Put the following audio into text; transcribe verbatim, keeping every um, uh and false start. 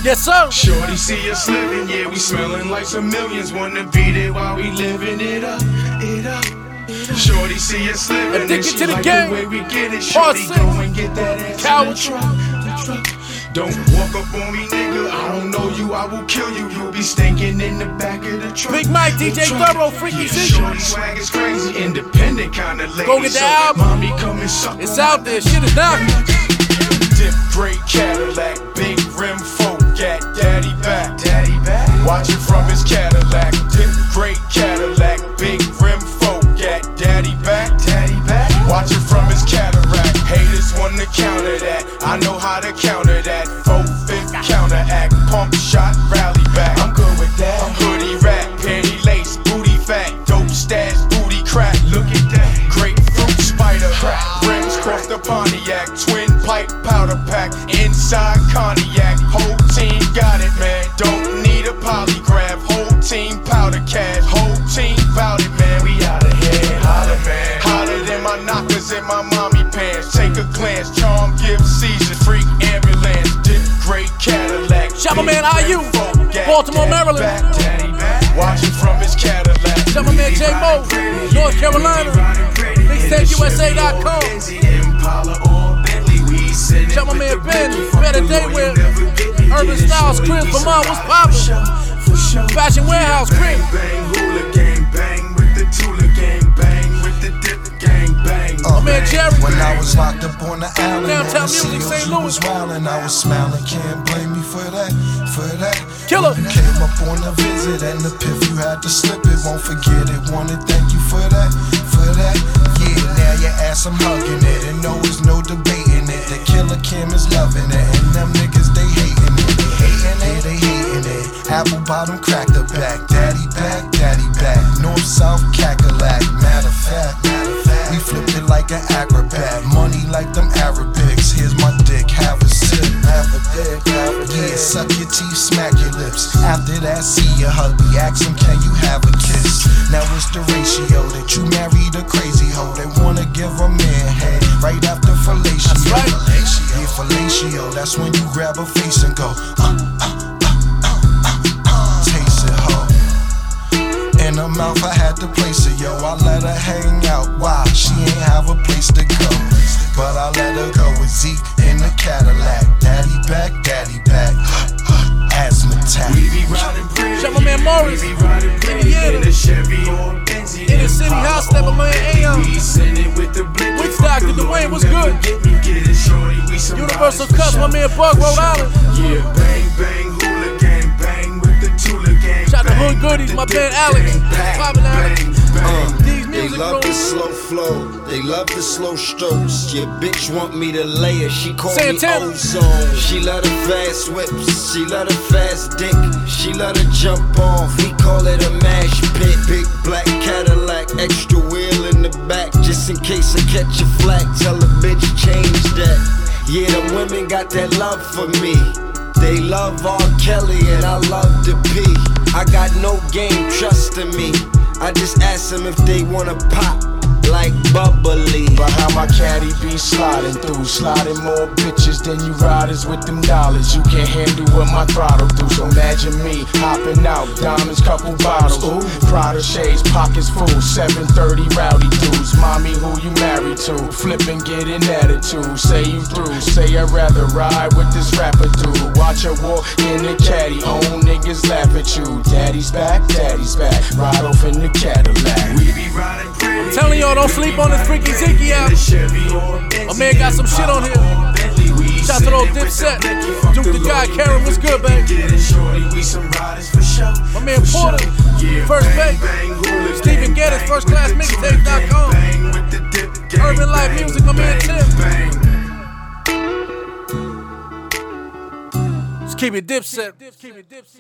Yes, sir. Shorty see us living, yeah, we smelling like some millions. Wanna be there while we living it up, it up. Shorty see us living, and she to the like game. the way we get it. Shorty go and get that ass in the truck, the truck. Don't walk up on me, nigga. I don't know you, I will kill you. You'll be stinking in the back of the truck. Big Mike, D J Thorough, Freaky Zeke. Shorty swag is crazy, independent kind of lady. Go get the so album. Mommy come and suck. It's out there, shit is knocking. Dip great Cadillac, big rim folk, got daddy back, daddy back. Watch it from his Cadillac. Dip great Cadillac, big rim folk, got daddy back, daddy back. Watch it from his cataract. Haters wanna counter that. I know how to counter that. Four fifth counteract, pump shot, rally back. I'm good with that. I'm hoodie rap, panty lace, booty fat, dope stash, booty crack. Look at that, grapefruit spider crack. Rims cross the Pontiac, twin pipe powder pack, inside cognac. Whole team got it, man. Don't need a polygraph. Whole team powder cash. Whole team bout it, man. We outta here, holla, man. Hotter than my knockers in my mommy pants. Take a glance, charm, give seizure, freak ambulance. Dip great Cadillac. Shout my man I U, Baltimore, Maryland. Watch it from his Cadillac. Shout my man J Mo, North Carolina. Mixtape U S A dot com. Shout my man Ben, Better Day with Urban Styles, Chris, Vermont, what's poppin'? Fashion Warehouse, Chris. My man Jerry. When I was locked up on the island, Downtown on the Music, Saint C Os, you Louis. was wildin', I was smiling. Can't blame me for that, for that. Killer. You came up on a visit and the piff, you had to slip it. Won't forget it. Wanna thank you for that, for that. Yeah, now your ass I'm hugging it, and no, there's no debating it. The Killer Kim is loving it, and them niggas they hating it. They hating it, they hating it. Apple bottom crack the back, daddy back, daddy back. North South cackalack. Matter of fact, matter of fact, we flipped it like an acrobat. Money like them Arabics. Here's my dick, have a sip, have a dick, have a dick. Yeah, suck your teeth, smack your lips. After that, see your hubby. Ask him, can you have a kiss? Now it's the ratio that you married a crazy hoe. They wanna give a man head right after fellatio. That's right. Yeah, fellatio. That's when you grab her face and go, uh, uh, uh, uh, uh, uh. Taste it, ho. In her mouth, I had to place her, yo. I let her hang out. Why? She ain't have a place to go. But I let her go with Zeke in the Cadillac. Daddy back, daddy back. Asthma attack. Shout my man Morris, Indiana. In the city house, step my man Aeon. Woodstock, the Dwayne, what's good? Universal Cuts, my man Bug, Rhode Island. Yeah, bang, bang, hooligan, bang with the Tula. Shout to Hood Goodies, my man Alex. Poppin' Alex. Uh, These they music love the rooms. slow flow, they love the slow strokes. Your bitch want me to lay her, she call Santana. me ozone. She love the fast whips, she love the fast dick. She love to jump off, we call it a mash pit. Big black Cadillac, extra wheel in the back. Just in case I catch a flack, tell a bitch change that. Yeah, them women got that love for me. They love R. Kelly and I love the P. I got no game, trust in me. I just ask them if they wanna pop like bubbly. Behind my caddy be sliding through, sliding more bitches than you riders with them dollars. You can't handle what my throttle do, so imagine me hopping out, diamonds, couple bottles. Ooh, Prada shades, pockets full, seven thirty rowdy dudes. Mommy, who you married to? Flipping, get an attitude. Say you through, say I'd rather ride with this rapper dude. Watch her walk in the caddy, own niggas laugh at you. Daddy's back, daddy's back, ride off in the Cadillac. We be riding pretty. I'm telling y'all, don't sleep on this Freaky Zeke album. My man got some shit on here. Shout out to old Dipset. Duke the guy, Karen, what's good, babe? My man Porter, First Base. Stephen Geddes, First Class Mixtape dot com. Urban Life Music, my man Tim. Just keep it Dipset.